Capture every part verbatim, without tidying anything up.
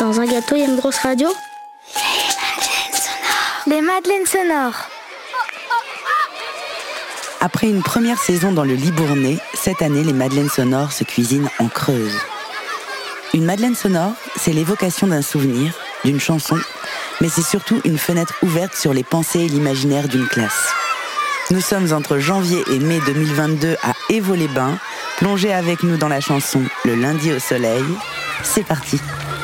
Dans un gâteau, il y a une grosse radio. Les madeleines sonores. Après une première saison dans le Libournais, cette année, les madeleines sonores se cuisinent en Creuse. Une madeleine sonore, c'est l'évocation d'un souvenir, d'une chanson, mais c'est surtout une fenêtre ouverte sur les pensées et l'imaginaire d'une classe. Nous sommes entre janvier et mai deux mille vingt-deux à Évaux-les-Bains. Plongez avec nous dans la chanson « Le lundi au soleil ». C'est parti.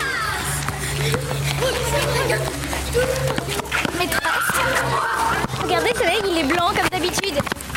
Regardez, le soleil, il est blanc comme d'habitude.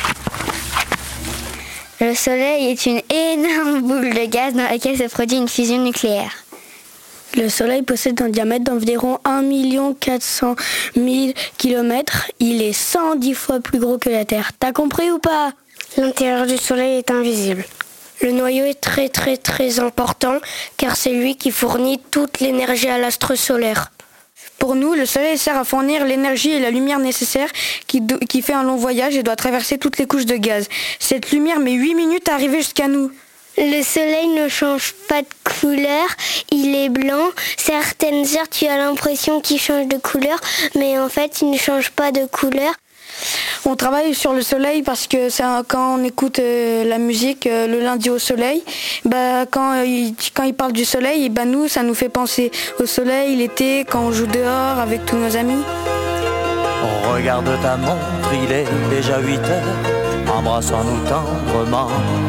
Le soleil est une énorme boule de gaz dans laquelle se produit une fusion nucléaire. Le soleil possède un diamètre d'environ un million quatre cent mille kilomètres. Il est cent dix fois plus gros que la Terre. T'as compris ou pas ? L'intérieur du soleil est invisible. Le noyau est très très très important car c'est lui qui fournit toute l'énergie à l'astre solaire. Pour nous, le soleil sert à fournir l'énergie et la lumière nécessaires qui, do- qui fait un long voyage et doit traverser toutes les couches de gaz. Cette lumière met huit minutes à arriver jusqu'à nous. Le soleil ne change pas de couleur, il est blanc. Certaines heures, tu as l'impression qu'il change de couleur, mais en fait, il ne change pas de couleur. On travaille sur le soleil parce que c'est un- quand on écoute euh, la musique euh, le lundi au soleil, bah, quand, euh, il, quand il parle du soleil, bah, nous, ça nous fait penser au soleil, l'été, quand on joue dehors avec tous nos amis. On regarde ta montre, il est déjà huit heures, embrassons-nous tendrement.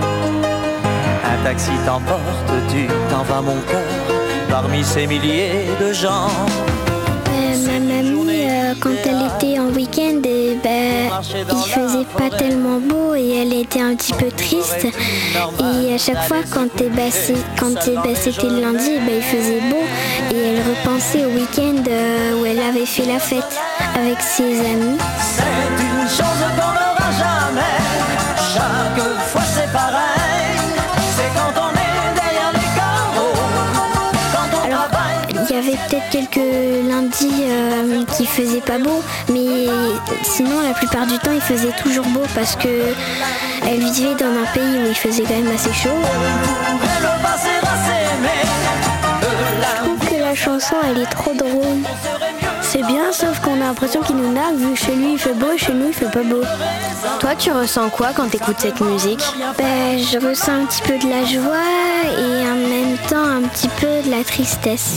Un taxi t'emporte, tu t'en vas mon cœur, parmi ces milliers de gens. Euh, ma mamie, euh, quand elle était en week-end, eh ben, il faisait pas tellement beau et elle était un petit peu triste. Et à chaque fois, quand, eh ben, c'est, quand eh ben, c'était le lundi, eh ben, il faisait beau. Et elle repensait au week-end euh, où elle avait fait la fête avec ses amis. C'est une chose qu'on n'aura jamais, chaque fois c'est pareil. C'est quand on est derrière les carreaux, quand on Alors, travaille. il y avait peut-être quelques lundis euh, qui faisaient pas beau, mais sinon la plupart du temps il faisait toujours beau parce que elle vivait dans un pays où il faisait quand même assez chaud. Le passé va s'aimer. Je trouve que la chanson elle est trop drôle. C'est bien, sauf qu'on a l'impression qu'il nous nargue vu que chez lui il fait beau et chez nous il fait pas beau. Toi, tu ressens quoi quand t'écoutes cette musique ? Ben, je ressens un petit peu de la joie et en même temps un petit peu de la tristesse.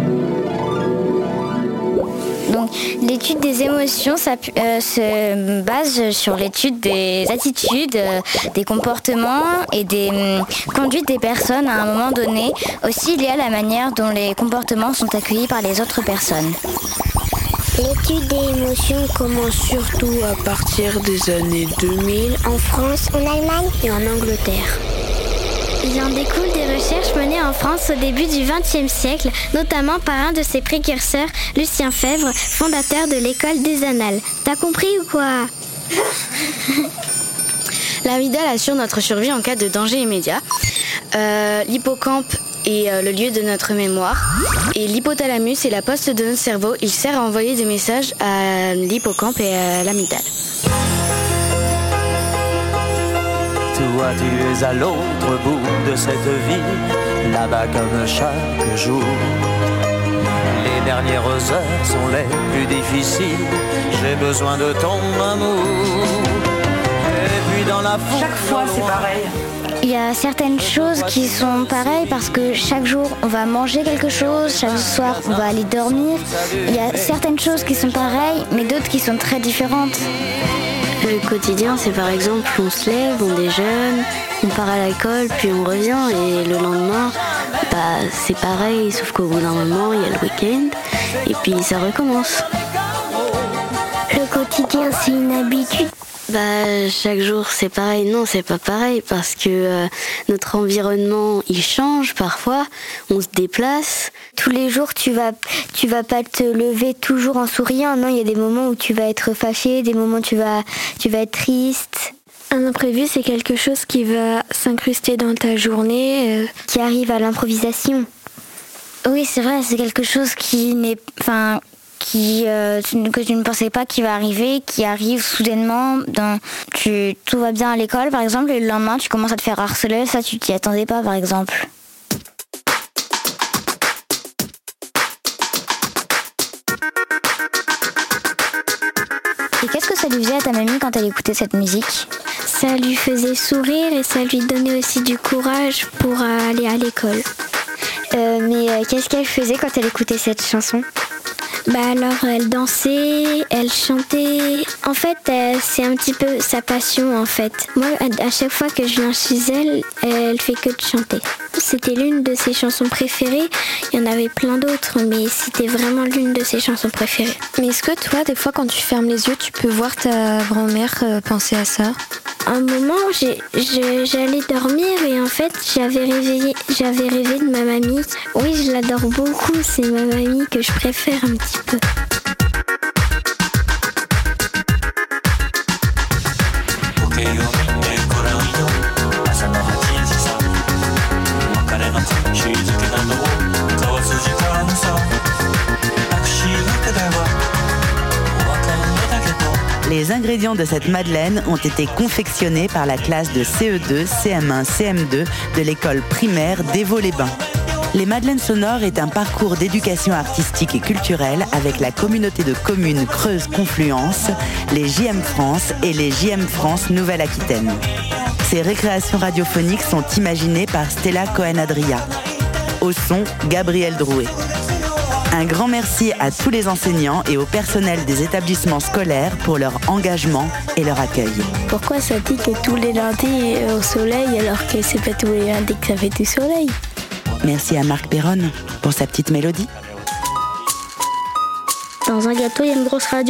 Donc, l'étude des émotions ça, euh, se base sur l'étude des attitudes, euh, des comportements et des euh, conduites des personnes à un moment donné. Aussi, il y a la manière dont les comportements sont accueillis par les autres personnes. L'étude des émotions commence surtout à partir des années deux mille en France, en Allemagne et en Angleterre. Il en découle des recherches menées en France au début du vingtième siècle, notamment par un de ses précurseurs, Lucien Febvre, fondateur de l'école des Annales. T'as compris ou quoi ? L'amygdale assure notre survie en cas de danger immédiat. Euh, l'hippocampe est euh, le lieu de notre mémoire. Et l'hypothalamus est la poste de notre cerveau. Il sert à envoyer des messages à l'hippocampe et à l'amygdale. Toi tu es à l'autre bout de cette ville, là-bas comme chaque jour. Les dernières heures sont les plus difficiles, j'ai besoin de ton amour. Et puis dans la foule, Chaque fois, c'est pareil. Il y a certaines choses qui sont pareilles parce que chaque jour on va manger quelque chose, chaque soir on va aller dormir. Il y a certaines choses qui sont pareilles mais d'autres qui sont très différentes. Le quotidien, c'est par exemple, on se lève, on déjeune, on part à l'école, puis on revient, et le lendemain, bah, c'est pareil, sauf qu'au bout d'un moment, il y a le week-end, et puis ça recommence. Le quotidien c'est une habitude. Bah, chaque jour, c'est pareil. Non, c'est pas pareil, parce que euh, notre environnement, il change parfois, on se déplace. Tous les jours tu vas, tu vas pas te lever toujours en souriant. Non, il y a des moments où tu vas être fâché, des moments où tu vas, tu vas être triste. Un imprévu, c'est quelque chose qui va s'incruster dans ta journée. Euh... Qui arrive à l'improvisation. Oui, c'est vrai, c'est quelque chose qui n'est... Enfin, qui, euh, que tu ne pensais pas qui va arriver, qui arrive soudainement. Dans, tu, tout va bien à l'école, par exemple, et le lendemain, tu commences à te faire harceler. Ça, tu t'y attendais pas, par exemple. faisait à ta mamie quand elle écoutait cette musique ? Ça lui faisait sourire et ça lui donnait aussi du courage pour aller à l'école. Euh, mais euh, qu'est-ce qu'elle faisait quand elle écoutait cette chanson ? Bah alors elle dansait, elle chantait. En fait, euh, c'est un petit peu sa passion en fait. Moi, à, à chaque fois que je viens chez elle, elle fait que de chanter. C'était l'une de ses chansons préférées. Il y en avait plein d'autres, mais c'était vraiment l'une de ses chansons préférées. Mais est-ce que toi, des fois, quand tu fermes les yeux, tu peux voir ta grand-mère euh, penser à ça ? Un moment, j'ai, je, j'allais dormir et en fait, j'avais rêvé, j'avais rêvé de ma mamie. Oui, je l'adore beaucoup, c'est ma mamie que je préfère un petit peu. Les ingrédients de cette madeleine ont été confectionnés par la classe de C E deux, C M un, C M deux de l'école primaire d'Évaux-les-Bains. Les Madeleines sonores est un parcours d'éducation artistique et culturelle avec la communauté de communes Creuse Confluence, les J M France et les J M France Nouvelle-Aquitaine. Ces récréations radiophoniques sont imaginées par Stella Cohen-Adria. Au son, Gabriel Drouet. Un grand merci à tous les enseignants et au personnel des établissements scolaires pour leur engagement et leur accueil. Pourquoi ça dit que tous les lundis au soleil alors que c'est pas tous les lundis que ça fait du soleil ? Merci à Marc Perronne pour sa petite mélodie. Dans un gâteau, il y a une grosse radio ?